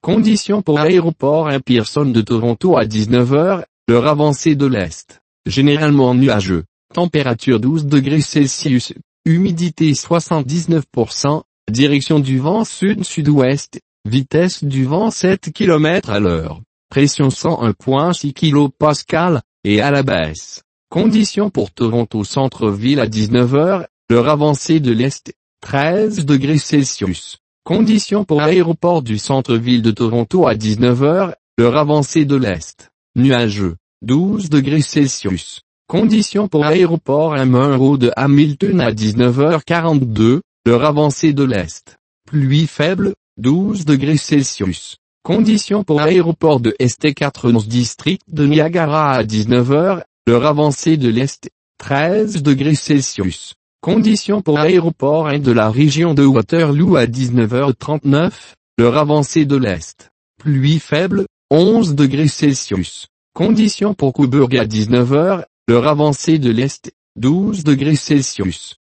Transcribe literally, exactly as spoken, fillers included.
Conditions pour aéroport à Pearson de Toronto à dix-neuf heures, l'heure avancée de l'Est. Généralement nuageux. Température douze degrés Celsius. Humidité soixante-dix-neuf pour cent. Direction du vent sud-sud-ouest. Vitesse du vent sept kilomètres à l'heure. Pression cent un virgule six kilopascales, et à la baisse. Conditions pour Toronto centre-ville à dix-neuf heures, l'heure avancée de l'Est. treize degrés Celsius. Conditions pour aéroport du centre-ville de Toronto à dix-neuf heures, l'heure avancée de l'Est. Nuageux. douze degrés Celsius. Conditions pour aéroport à Munro de Hamilton à dix-neuf heures quarante-deux, l'heure avancée de l'Est. Pluie faible, douze degrés Celsius. Conditions pour aéroport de S T quatre-vingt-onze district de Niagara à dix-neuf heures, l'heure avancée de l'Est. treize degrés Celsius. Conditions pour aéroport de la région de Waterloo à dix-neuf heures trente-neuf, l'heure avancée de l'Est. Pluie faible, onze degrés Celsius. Conditions pour Cobourg à dix-neuf heures, l'heure avancée de l'Est. douze degrés Celsius.